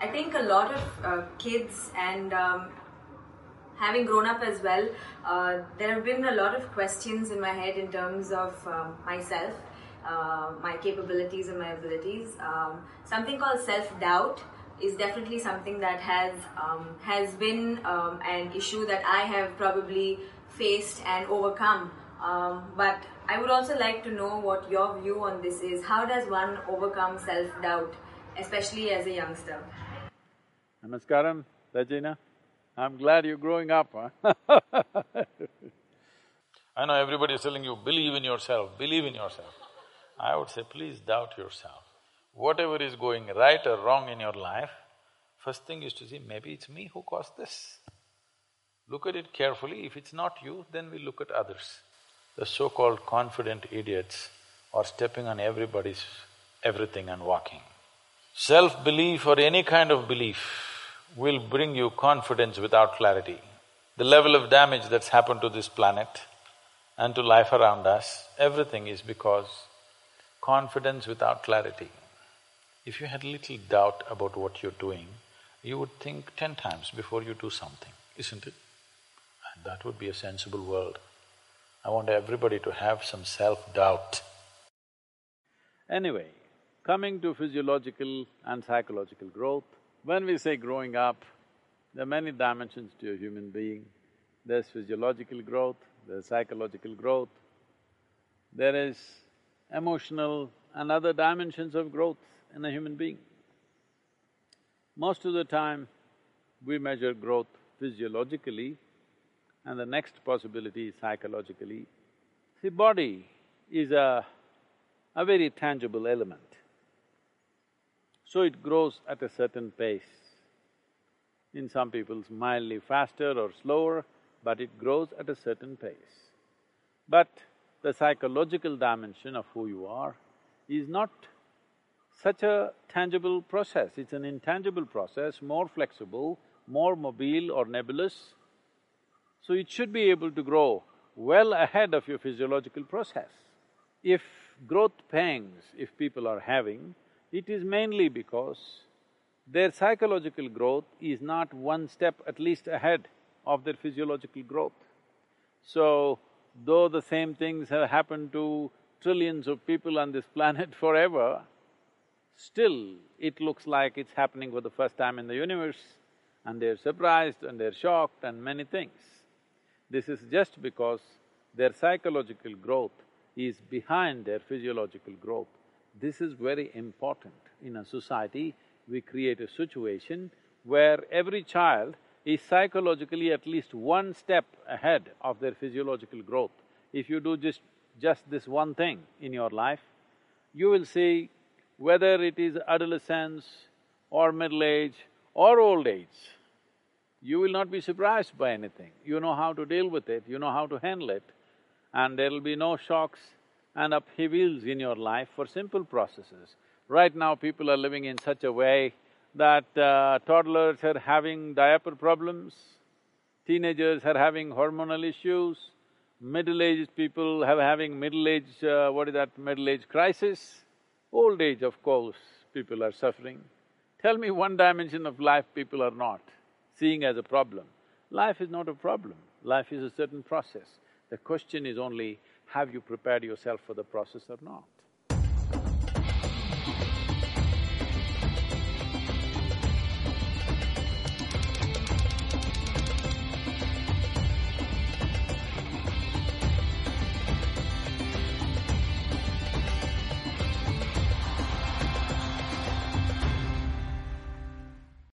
I think a lot of kids and having grown up as well, there have been a lot of questions in my head in terms of myself, my capabilities and my abilities. Something called self-doubt is definitely something that has been an issue that I have probably faced and overcome. But I would also like to know what your view on this is. How does one overcome self-doubt, especially as a youngster? Namaskaram, Rajina. I'm glad you're growing up, huh? I know everybody is telling you, believe in yourself, believe in yourself. I would say, please doubt yourself. Whatever is going right or wrong in your life, first thing is to see, maybe it's me who caused this. Look at it carefully, if it's not you, then we look at others. The so-called confident idiots are stepping on everybody's everything and walking. Self-belief or any kind of belief will bring you confidence without clarity. The level of damage that's happened to this planet and to life around us, everything is because confidence without clarity. If you had little doubt about what you're doing, you would think 10 times before you do something, isn't it? And that would be a sensible world. I want everybody to have some self-doubt. Anyway, coming to physiological and psychological growth, when we say growing up, there are many dimensions to a human being. There's physiological growth, there's psychological growth, there is emotional and other dimensions of growth in a human being. Most of the time, we measure growth physiologically and the next possibility is psychologically. See, body is a very tangible element. So it grows at a certain pace. In some people's mildly faster or slower, but it grows at a certain pace. But the psychological dimension of who you are is not such a tangible process, it's an intangible process, more flexible, more mobile or nebulous. So it should be able to grow well ahead of your physiological process. If growth pangs, if people are having, it is mainly because their psychological growth is not one step at least ahead of their physiological growth. So, though the same things have happened to trillions of people on this planet forever, still it looks like it's happening for the first time in the universe, and they're surprised and they're shocked and many things. This is just because their psychological growth is behind their physiological growth. This is very important. In a society, we create a situation where every child is psychologically at least one step ahead of their physiological growth. If you do just this one thing in your life, you will see whether it is adolescence or middle age or old age, you will not be surprised by anything. You know how to deal with it, you know how to handle it, and there'll be no shocks and upheavals in your life for simple processes. Right now, people are living in such a way that toddlers are having diaper problems, teenagers are having hormonal issues, middle-aged people are having middle-age crisis. Old age, of course, people are suffering. Tell me one dimension of life people are not seeing as a problem. Life is not a problem, life is a certain process. The question is only, have you prepared yourself for the process or not?